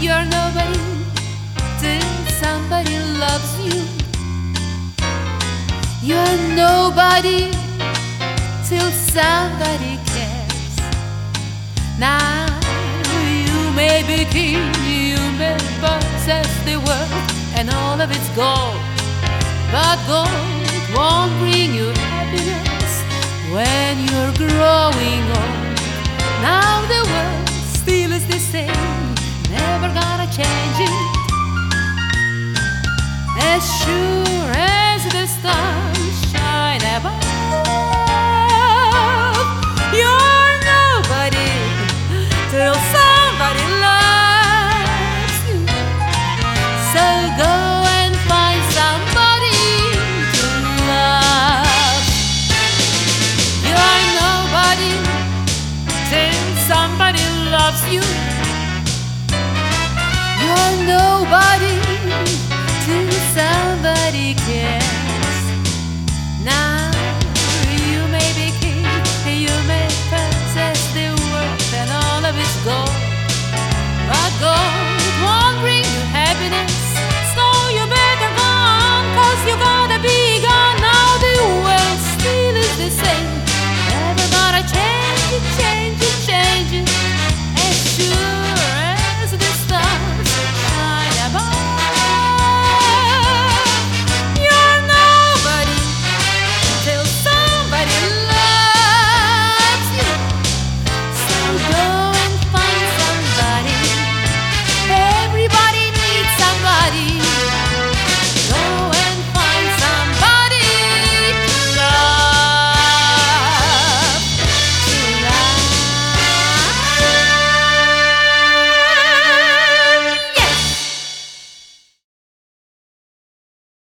you're nobody till somebody loves you. You're nobody till somebody cares. Now you may be king, you may possess the world and all of its gold, but gold won't bring you happiness when you're growing old. Now the world still is the same, never gonna change it. As sure